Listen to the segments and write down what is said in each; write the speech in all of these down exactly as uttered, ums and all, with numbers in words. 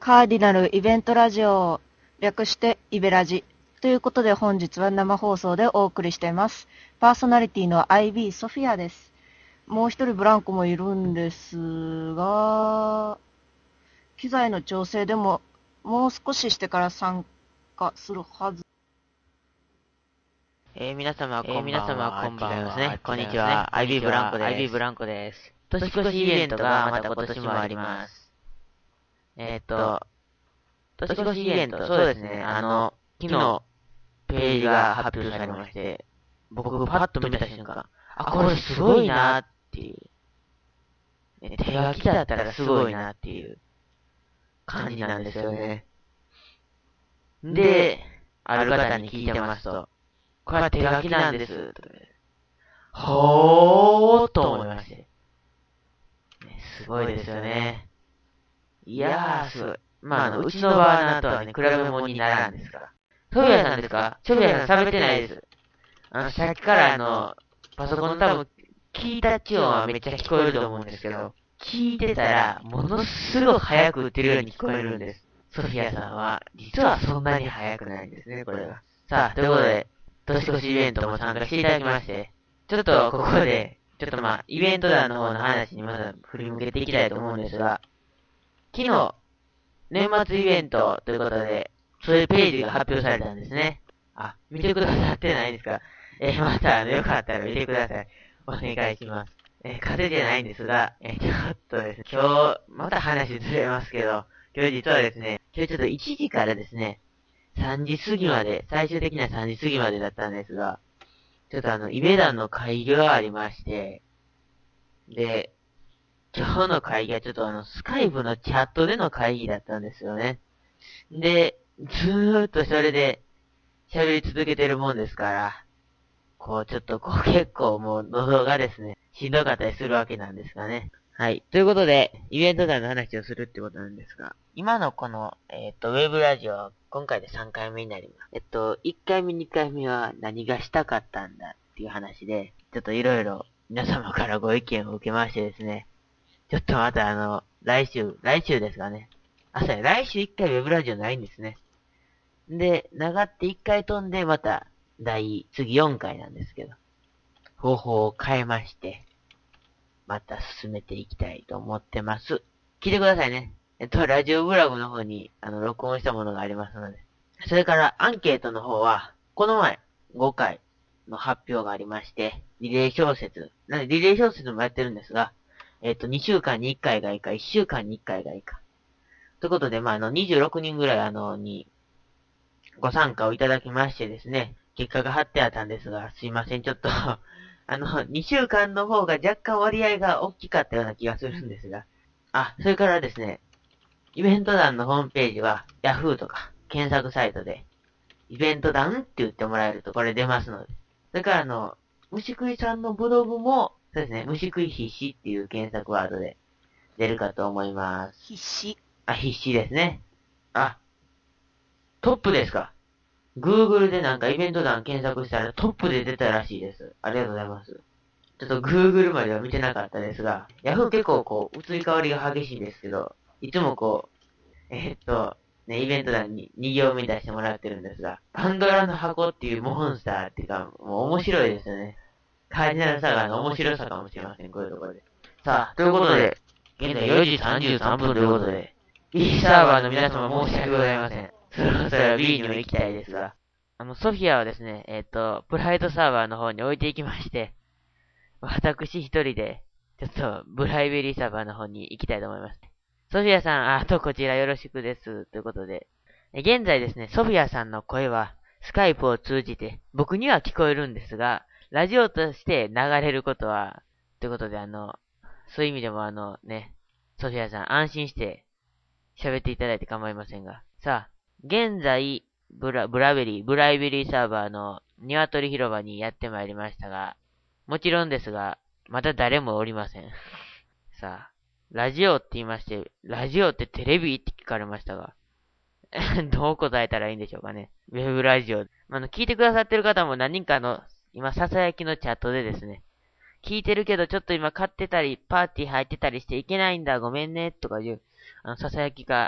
カーディナルイベントラジオ、略してイベラジということで、本日は生放送でお送りしています。パーソナリティの アイビー ソフィアです。もう一人ブランコもいるんですが、機材の調整でももう少ししてから参加するはず。 えー、皆様こんばんは。 えー、皆様こんばんは。 ね、こんにちは。アイビー ブランコです。 アイビー ブランコです。年越しイベントがまた今年もあります。えー、っと、年越しイベント、そうですね、あの、昨日、ページが発表されまして、僕パッと見た瞬間、あ、これすごいなっていう、ね、手書きだったらすごいなっていう感じなんですよね。で、ある方に聞いてますと、これは手書きなんです。ほーっと思いまして。ね、すごいですよね。いやー、すごい。まあ、あの、うちのバーナーとはね、比べ物にならんですが。ソフィアさんですか？ソフィアさん喋ってないです。あの、さっきからあの、パソコン多分、聞いたっち音はめっちゃ聞こえると思うんですけど、聞いてたら、ものすごく早く打ってるように聞こえるんです。ソフィアさんは、実はそんなに早くないんですね、これが。さあ、ということで、年越しイベントも参加していただきまして、ちょっとここで、ちょっとまあ、イベント団の方の話にまず振り向けていきたいと思うんですが、昨日、年末イベントということで、そういうページが発表されたんですね。あ、見てくださってないですか？えー、また、あの、よかったら見てください。お願いします。えー、風邪じゃないんですが、えー、ちょっとですね、今日、また話ずれますけど、今日実はですね、今日ちょっといちじからですね、さんじ過ぎまで、最終的にはさんじ過ぎまでだったんですが、ちょっとあの、イベ団の会議がありまして、で、今日の会議はちょっとあの、スカイプのチャットでの会議だったんですよね。で、ずーっとそれで喋り続けてるもんですから、こうちょっとこう結構もう喉がですね、しんどかったりするわけなんですがね。はい。ということで、イベント団の話をするってことなんですが、今のこの、えっと、ウェブラジオ、今回でさんかいめになります。えっと、いっかいめ、にかいめは何がしたかったんだっていう話で、ちょっといろいろ皆様からご意見を受けましてですね、ちょっとまたあの、来週、来週ですかね。あ、そうや、来週いっかいウェブラジオないんですね。で、長っていっかい飛んで、また、第、次よんかいなんですけど、方法を変えまして、また進めていきたいと思ってます。聞いてくださいね。えっと、ラジオブログの方に、あの、録音したものがありますので。それから、アンケートの方は、この前、ごかいの発表がありまして、リレー小説。なので、リレー小説もやってるんですが、えっと、にしゅうかんにいっかいがいいか、いっしゅうかんにいっかいがいいか。ということで、まあ、あの、にじゅうろくにんぐらい、あの、に、ご参加をいただきましてですね、結果が貼ってあったんですが、すいません、ちょっとあの、にしゅうかんの方が若干割合が大きかったような気がするんですが、あ、それからですね、イベント団のホームページは、Yahoo とか検索サイトで、イベント団って言ってもらえるとこれ出ますので。それからあの、虫食いさんのブログも、そうですね、虫食い必死っていう検索ワードで出るかと思います。 必死。 あ、必死ですね。あ、トップですか。Google でなんかイベント団検索したらトップで出たらしいです。ありがとうございます。ちょっと Google までは見てなかったですが、Yahoo 結構こう、移り変わりが激しいんですけど、いつもこう、えーっと、ね、イベント欄にに行目出してもらってるんですが、パンドラの箱っていうモンスターっていうか、もう面白いですよね。カーディナルサガの面白さかもしれません、こういうところで。さあ、ということで、現在よじさんじゅうさんぷんということで、B サーバーの皆様申し訳ございません。そろそろ B にも行きたいですが、あの、ソフィアはですね、えっと、プライドサーバーの方に置いていきまして、私一人で、ちょっと、ブライベリーサーバーの方に行きたいと思います。ソフィアさん、あとこちらよろしくです。ということで。現在ですね、ソフィアさんの声は、スカイプを通じて、僕には聞こえるんですが、ラジオとして流れることは、ということで、あの、そういう意味でもあのね、ソフィアさん安心して喋っていただいて構いませんが。さあ、現在、ブラ、ブラベリー、ブライベリーサーバーの鶏広場にやってまいりましたが、もちろんですが、まだ誰もおりません。さあ、ラジオって言いまして、ラジオってテレビって聞かれましたが、どう答えたらいいんでしょうかね。ウェブラジオ。あの、聞いてくださってる方も何人かの、今、ささやきのチャットでですね、聞いてるけどちょっと今買ってたり、パーティー入ってたりしていけないんだ、ごめんね、とかいう、あの、ささやきが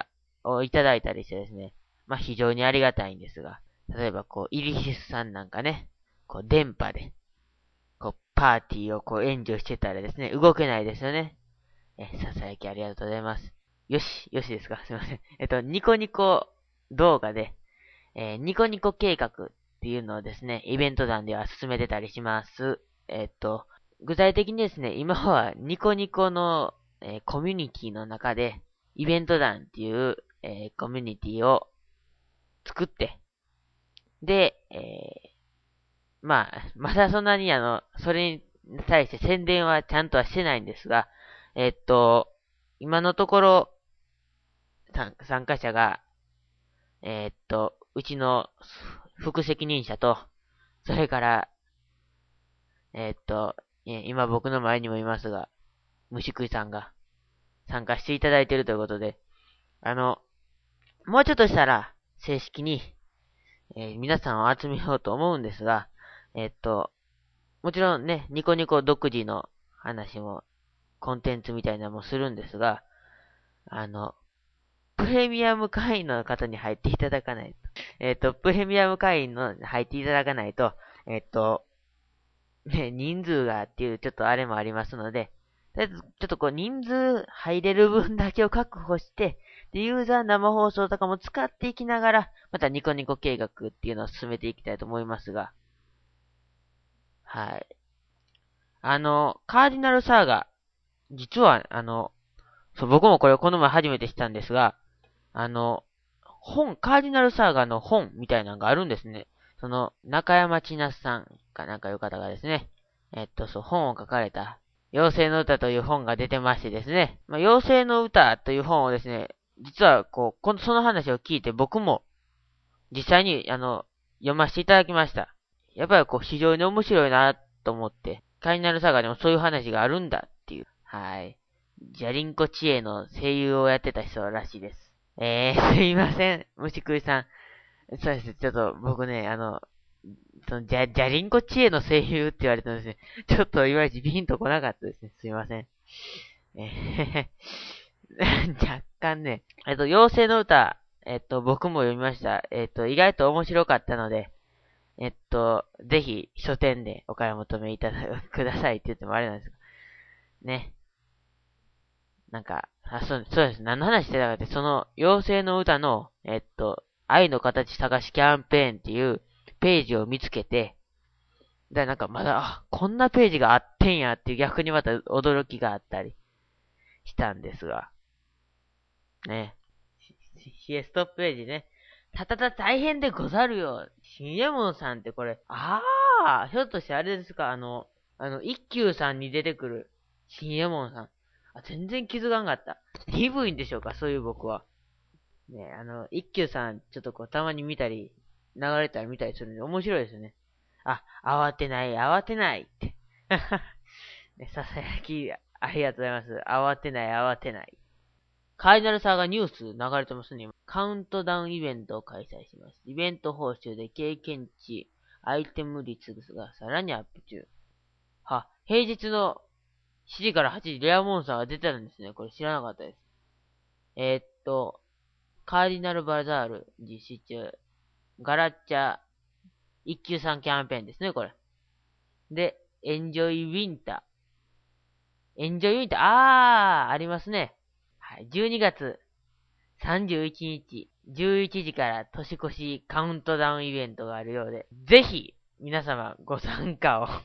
をいただいたりしてですね、まあ非常にありがたいんですが、例えばこう、イリシスさんなんかね、こう、電波で、こう、パーティーをこう、援助してたらですね、動けないですよね。え、ささやきありがとうございます。よし、よしですかすいません。えっと、ニコニコ動画で、えー、ニコニコ計画っていうのをですね、イベント団では進めてたりします。えっと、具体的にですね、今はニコニコの、えー、コミュニティの中で、イベント団っていう、えー、コミュニティを作って、で、えー、まあ、まだそんなにあの、それに対して宣伝はちゃんとはしてないんですが、えっと、今のところ、参加者が、えっと、うちの副責任者と、それから、えっと、今僕の前にもいますが、虫食いさんが参加していただいているということで、あの、もうちょっとしたら正式に、えー、皆さんを集めようと思うんですが、えっと、もちろんね、ニコニコ独自の話も、コンテンツみたいなのもするんですが、あの、プレミアム会員の方に入っていただかないと。えっと、プレミアム会員の入っていただかないと、えっと、ね、人数がっていうちょっとあれもありますので、とりあえずちょっとこう人数入れる分だけを確保して、で、ユーザー生放送とかも使っていきながら、またニコニコ計画っていうのを進めていきたいと思いますが、はい。あの、カーディナルサーガ、実は、あの、そう、僕もこれをこの前初めて知ったんですが、あの、本、カーディナルサーガの本みたいなのがあるんですね。その、中山千夏さんかなんかいう方がですね、えっと、そう、本を書かれた、妖精の歌という本が出てましてですね、まあ、妖精の歌という本をですね、実はこう、この、その話を聞いて僕も、実際に、あの、読ませていただきました。やっぱりこう、非常に面白いなと思って、カーディナルサーガでもそういう話があるんだっていう、はい。ジャリンコ知恵の声優をやってた人らしいです。えー、すいません。虫食いさん。そうです。ちょっと僕ね、あの、その、じゃ、じゃりんこ知恵の声優って言われたんですね。ちょっといまいちピンとこなかったですね。すいません。えー、若干ね、えっと、妖精の歌、えっと、僕も読みました。えっと、意外と面白かったので、えっと、ぜひ、書店でお買い求めいただくださいって言ってもあれなんですが、ね。なんか、あ、そう、そうです。何の話してたかって、その、妖精の歌の、えっと、愛の形探しキャンペーンっていうページを見つけて、で、なんかまだ、あ、こんなページがあってんやっていう逆にまた驚きがあったりしたんですが、ね。シエストップページね。たたた大変でござるよ。新右衛門さんってこれ、ああ、ひょっとしてあれですか、あの、あの、一休さんに出てくる新右衛門さん。あ、全然気づかんかった。鈍いんでしょうか、そういう僕は。ね、あの、一休さん、ちょっとこう、たまに見たり、流れたり見たりするんで、面白いですよね。あ、慌てない、慌てないって。ね、ささやき、ありがとうございます。慌てない、慌てない。カーディナルサーがニュース流れてますね。カウントダウンイベントを開催します。イベント報酬で経験値、アイテム率がさらにアップ中。は、平日のしちじからはちじ、レアモンスターが出てたんですね。これ知らなかったです。えー、っと、カーディナルバザール実施中。ガラッチャ一級さんキャンペーンですね、これ。で、エンジョイウィンター。エンジョイウィンター、あー、ありますね。はい、じゅうにがつさんじゅういちにち、じゅういちじから年越しカウントダウンイベントがあるようで、ぜひ、皆様ご参加を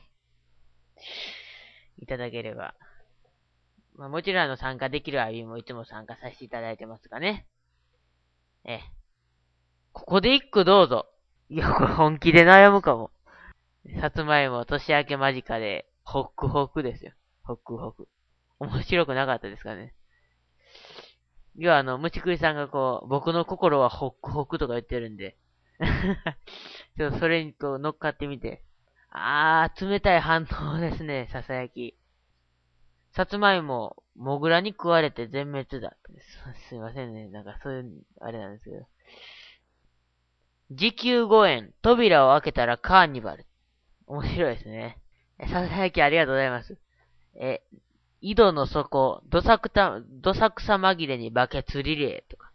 いただければ。まあ、もちろんあの参加できるアイビーもいつも参加させていただいてますがね。え、ここで一句どうぞ。いや、これ本気で悩むかも。さつまいも年明け間近で、ホックホクですよ。ホックホク。面白くなかったですかね。要はあの、ムチクリさんがこう、僕の心はホックホクとか言ってるんで。ちょっとそれにこう乗っかってみて。あー、冷たい反応ですね、ささやき。さつまいも、モグラに食われて全滅だ。す、すいませんね。なんかそういう、あれなんですけど。時給ごえん、扉を開けたらカーニバル。面白いですね。ささやきありがとうございます。え、井戸の底、どさくた、どさくさ紛れにバケツリレーとか。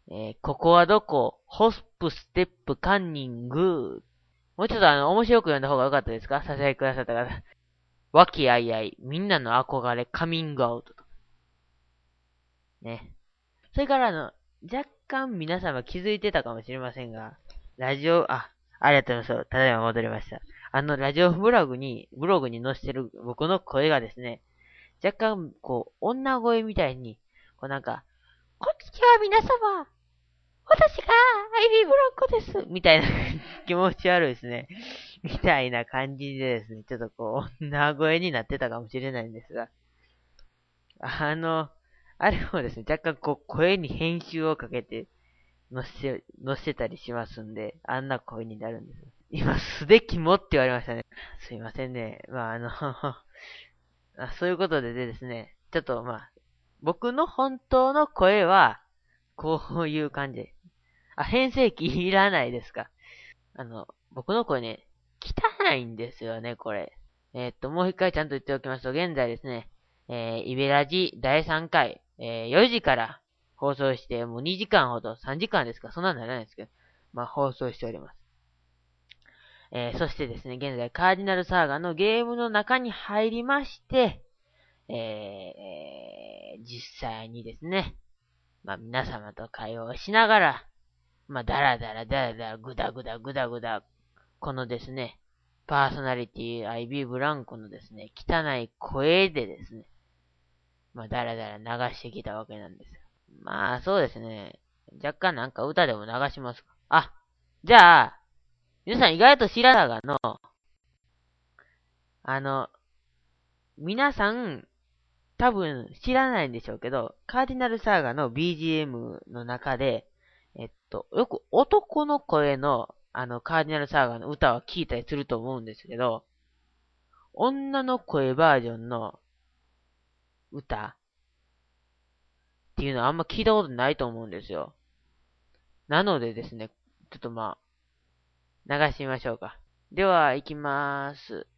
えー、ここはどこホスプ、ステップ、カンニング。もうちょっとあの、面白く読んだ方が良かったですか？ささやきくださった方。和気あいあい、みんなの憧れ、カミングアウトと。ね。それからあの、若干皆様気づいてたかもしれませんが、ラジオ、あ、ありがとうございます。ただいま戻りました。あの、ラジオブログに、ブログに載せてる僕の声がですね、若干、こう、女声みたいに、こうなんか、こんにちは皆様私がアイビーブランコですみたいな気持ち悪いですね。みたいな感じでですね、ちょっとこう、女声になってたかもしれないんですが、あの、あれもですね、若干こう、声に編集をかけて、載せ、載せたりしますんで、あんな声になるんです。今、素でキモって言われましたね。すいませんね。まあ、あのあ、そういうことでですね、ちょっとまあ、僕の本当の声は、こういう感じ。あ、変声期いらないですか。あの、僕の声ね、汚いんですよね、これ。えー、っと、もう一回ちゃんと言っておきますと、現在ですね、えー、イベラジだいさんかい、えー、よじから放送して、もうにじかんほど、さんじかんですか、そんなんならないですけど、まあ、放送しております。えー、そしてですね、現在、カーディナルサーガのゲームの中に入りまして、えー、実際にですね、まあ、皆様と会話をしながら、まあ、だらだらだらだら、ぐだぐだぐだぐだ、このですね、パーソナリティ アイビー ブランコのですね、汚い声でですね、まあ、だらだら流してきたわけなんですよ。まあ、そうですね。若干なんか歌でも流しますか。あ、じゃあ、皆さん意外と知らながの、あの、皆さん、多分知らないんでしょうけど、カーディナルサーガの ビージーエム の中で、えっと、よく男の声の、あの、カーディナルサーガの歌は聞いたりすると思うんですけど、女の声バージョンの歌っていうのはあんま聞いたことないと思うんですよ。なのでですね、ちょっとまあ、流してみましょうか。では、行きまーす。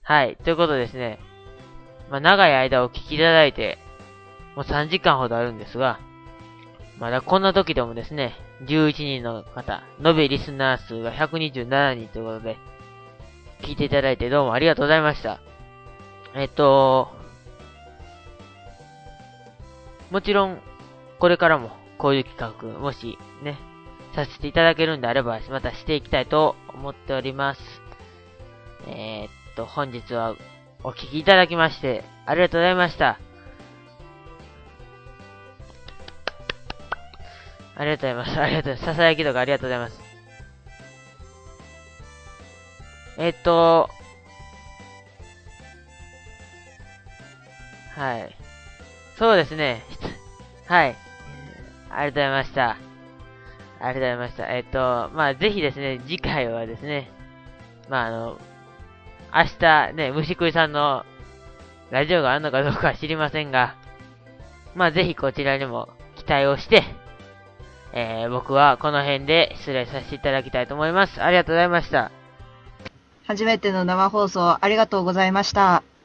はい。ということでですね。まあ、長い間お聞きいただいて、もうさんじかんほどあるんですが、まだこんな時でもですね、じゅういちにんの方、延べリスナー数がひゃくにじゅうななにんということで、聞いていただいてどうもありがとうございました。えっと、もちろん、これからもこういう企画、もしね、させていただけるんであれば、またしていきたいと思っております。えー、っと、本日はお聞きいただきまして、ありがとうございました。ありがとうございます。ありがとうございます。ささやきとかありがとうございます。えー、っと、はい。そうですね。はい。ありがとうございました。ありがとうございました。えっと、まあ、ぜひですね、次回はですね、まあ、あの、明日ね、虫食いさんのラジオがあるのかどうかは知りませんが、まあ、ぜひこちらにも期待をして、えー、僕はこの辺で失礼させていただきたいと思います。ありがとうございました。 初めての生放送ありがとうございました。